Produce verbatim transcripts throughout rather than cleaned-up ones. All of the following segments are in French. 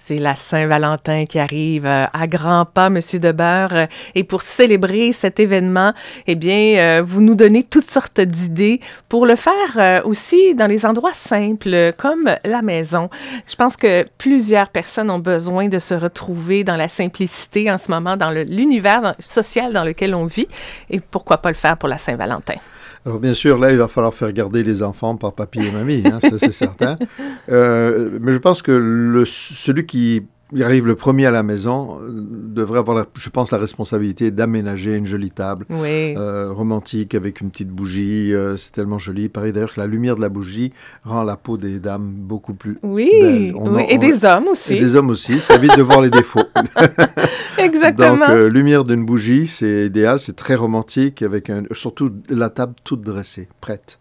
C'est la Saint-Valentin qui arrive euh, à grands pas, Monsieur Debeure. Euh, et pour célébrer cet événement, eh bien, euh, vous nous donnez toutes sortes d'idées pour le faire euh, aussi dans les endroits simples, comme la maison. Je pense que plusieurs personnes ont besoin de se retrouver dans la simplicité en ce moment, dans le, l'univers dans, social dans lequel on vit. Et pourquoi pas le faire pour la Saint-Valentin? Alors bien sûr, là, il va falloir faire garder les enfants par papy et mamie, hein, ça c'est certain. Euh, mais je pense que le, celui qui arrive le premier à la maison euh, devrait avoir, la, je pense, la responsabilité d'aménager une jolie table oui. euh, romantique avec une petite bougie. Euh, c'est tellement joli. Pareil d'ailleurs que la lumière de la bougie rend la peau des dames beaucoup plus oui, belle. On oui. en, et on, des hommes aussi. Et des hommes aussi. Ça évite de voir les défauts. Exactement. Donc, euh, lumière d'une bougie, c'est idéal. C'est très romantique, avec un, surtout la table toute dressée, prête.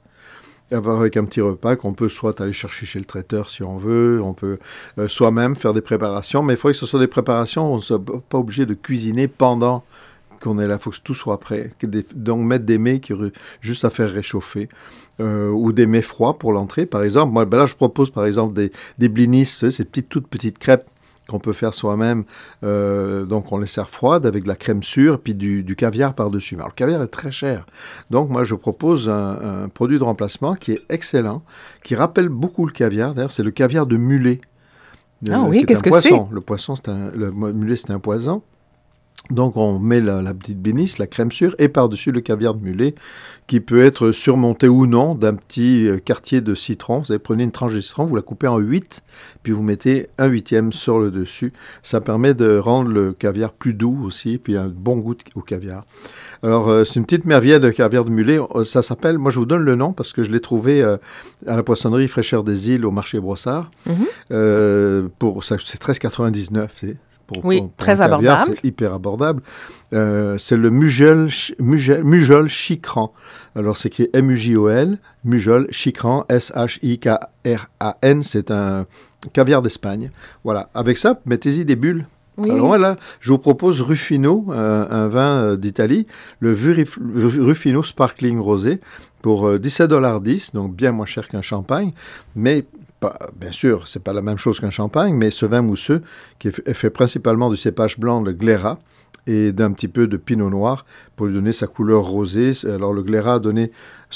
Avec un petit repas qu'on peut soit aller chercher chez le traiteur si on veut, on peut euh, soi-même faire des préparations, mais il faut que ce soit des préparations, on ne soit pas obligé de cuisiner pendant qu'on est là, il faut que tout soit prêt. Des, donc mettre des mets qui re, juste à faire réchauffer, euh, ou des mets froids pour l'entrée, par exemple. Moi, ben là, je propose par exemple des, des blinis, ces petites, toutes petites crêpes qu'on peut faire soi-même. Euh, donc, on les sert froides avec de la crème sûre puis du, du caviar par-dessus. Alors, le caviar est très cher. Donc, moi, je propose un, un produit de remplacement qui est excellent, qui rappelle beaucoup le caviar. D'ailleurs, c'est le caviar de mulet. Ah le, oui, qu'est-ce que poisson. c'est? Le poisson, c'est un, le mulet, c'est un poison. Donc, on met la, la petite bénisse, la crème sûre, et par-dessus le caviar de mulet, qui peut être surmonté ou non d'un petit quartier de citron. Vous prenez une tranche de citron, vous la coupez en huit, puis vous mettez un huitième sur le dessus. Ça permet de rendre le caviar plus doux aussi, puis un bon goût au caviar. Alors, euh, c'est une petite merveille de caviar de mulet. Ça s'appelle, moi je vous donne le nom, parce que je l'ai trouvé euh, à la poissonnerie Fraîcheur des Îles, au marché Brossard. Mm-hmm. Euh, pour, ça, c'est treize quatre-vingt-dix-neuf, c'est Pour, oui, pour, pour très caviar, abordable. C'est hyper abordable. Euh, c'est le Mujol, Mujol, Mujol Chikran. Alors, c'est écrit M U J O L, Mujol Chikran, S H I K R A N. C'est un caviar d'Espagne. Voilà. Avec ça, mettez-y des bulles. Oui. Alors voilà, je vous propose Ruffino, euh, un vin euh, d'Italie, le Vurif, Ruffino Sparkling Rosé, pour euh, dix-sept dollars dix, donc bien moins cher qu'un champagne, mais pas, bien sûr, c'est pas la même chose qu'un champagne, mais ce vin mousseux, qui est, est fait principalement du cépage blanc, le Glera, et d'un petit peu de pinot noir pour lui donner sa couleur rosée. Alors le Glera a donné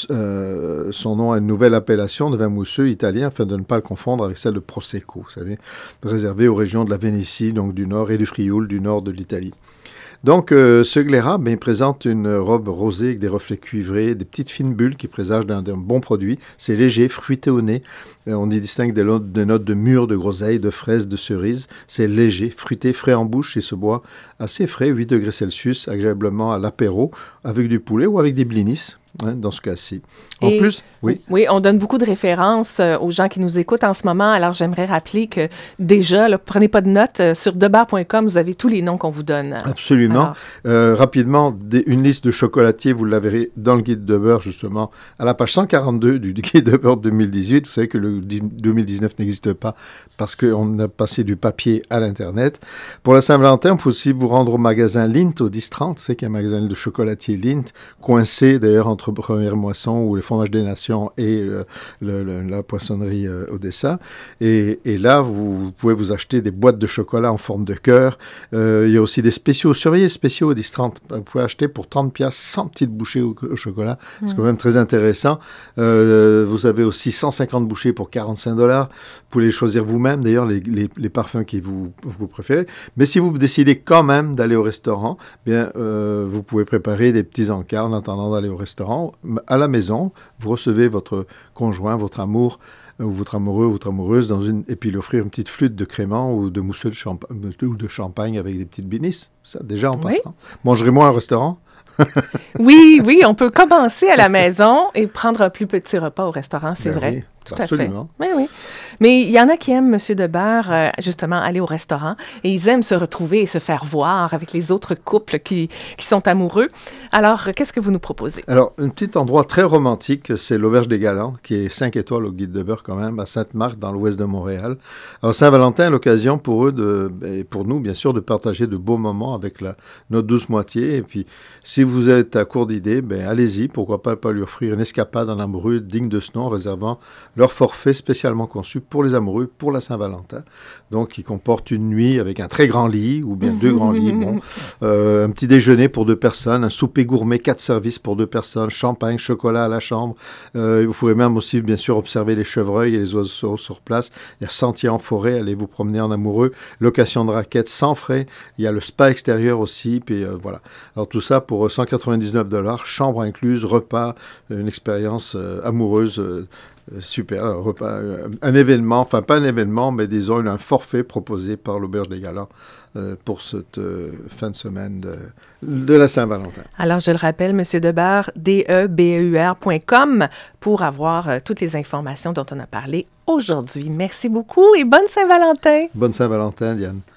euh, son nom à une nouvelle appellation de vin mousseux italien afin de ne pas le confondre avec celle de Prosecco, vous savez, réservée aux régions de la Vénétie, donc du nord, et du Frioul, du nord de l'Italie. Donc, euh, ce Glera ben, présente une robe rosée avec des reflets cuivrés, des petites fines bulles qui présagent d'un, d'un bon produit. C'est léger, fruité au nez. Euh, on y distingue des, notes, des notes de mûres, de groseilles, de fraises, de cerises. C'est léger, fruité, frais en bouche et se boit assez frais, huit degrés Celsius, agréablement à l'apéro, avec du poulet ou avec des blinis. Hein, dans ce cas-ci. En et, plus, oui. Oui, on donne beaucoup de références euh, aux gens qui nous écoutent en ce moment. Alors, j'aimerais rappeler que déjà, là, prenez pas de notes. Euh, sur debeure point com, vous avez tous les noms qu'on vous donne. Absolument. Alors, euh, rapidement, des, une liste de chocolatiers, vous la verrez dans le guide de beurre, justement, à la page cent quarante-deux du, du guide de beurre deux mille dix-huit. Vous savez que le deux mille dix-neuf n'existe pas parce qu'on a passé du papier à l'Internet. Pour la Saint-Valentin, on peut aussi vous rendre au magasin Lindt, au dix trente. C'est qu'il y a un magasin de chocolatier Lindt, coincé d'ailleurs entre Première Moisson ou les fromages des Nations et le, le, le, la poissonnerie euh, Odessa. Et, et là, vous, vous pouvez vous acheter des boîtes de chocolat en forme de cœur. Euh, il y a aussi des spéciaux, surveillez spéciaux au dix trente. Vous pouvez acheter pour trente piastres cent petites bouchées au, au chocolat. Mmh. C'est quand même très intéressant. Euh, vous avez aussi cent cinquante bouchées pour quarante-cinq dollars. Vous pouvez les choisir vous-même, d'ailleurs, les, les, les parfums qui vous, vous préférez. Mais si vous décidez quand même d'aller au restaurant, bien, euh, vous pouvez préparer des petits encas en attendant d'aller au restaurant. À la maison, vous recevez votre conjoint, votre amour, ou votre amoureux, votre amoureuse, dans une, et puis lui offrir une petite flûte de crément ou de mousseux de, champa- ou de champagne avec des petites bénisses. Ça, déjà en oui. partant. Mangerez-moi au restaurant? Oui, oui, on peut commencer à la maison et prendre un plus petit repas au restaurant, c'est ben vrai. Oui, tout absolument. à fait. Oui, oui. Mais il y en a qui aiment, M. Debeure, euh, justement, aller au restaurant et ils aiment se retrouver et se faire voir avec les autres couples qui, qui sont amoureux. Alors, qu'est-ce que vous nous proposez? Alors, un petit endroit très romantique, c'est l'Auberge des Galants, qui est cinq étoiles au guide de beurre quand même, à Sainte-Marthe, dans l'ouest de Montréal. Alors, Saint-Valentin est l'occasion pour eux, de, et pour nous, bien sûr, de partager de beaux moments avec la, notre douce moitié. Et puis, si vous êtes à court d'idées, ben, allez-y, pourquoi pas, pas lui offrir une escapade en amoureux digne de ce nom, en réservant leur forfait spécialement conçu pour les amoureux, pour la Saint-Valentin. Donc, il comporte une nuit avec un très grand lit, ou bien deux grands lits, bon, euh, un petit déjeuner pour deux personnes, un souper gourmet, quatre services pour deux personnes, champagne, chocolat à la chambre. Euh, vous pouvez même aussi, bien sûr, observer les chevreuils et les oiseaux sur place. Il y a sentier en forêt, allez vous promener en amoureux, location de raquettes sans frais. Il y a le spa extérieur aussi, puis euh, voilà. Alors, tout ça pour cent quatre-vingt-dix-neuf dollars, chambre incluse, repas, une expérience euh, amoureuse euh, super, un repas, un, un événement, enfin pas un événement, mais disons un forfait proposé par l'Auberge des Galants euh, pour cette euh, fin de semaine de, de la Saint-Valentin. Alors, je le rappelle, M. Debeur, D E B E U R point com pour avoir euh, toutes les informations dont on a parlé aujourd'hui. Merci beaucoup et bonne Saint-Valentin! Bonne Saint-Valentin, Diane.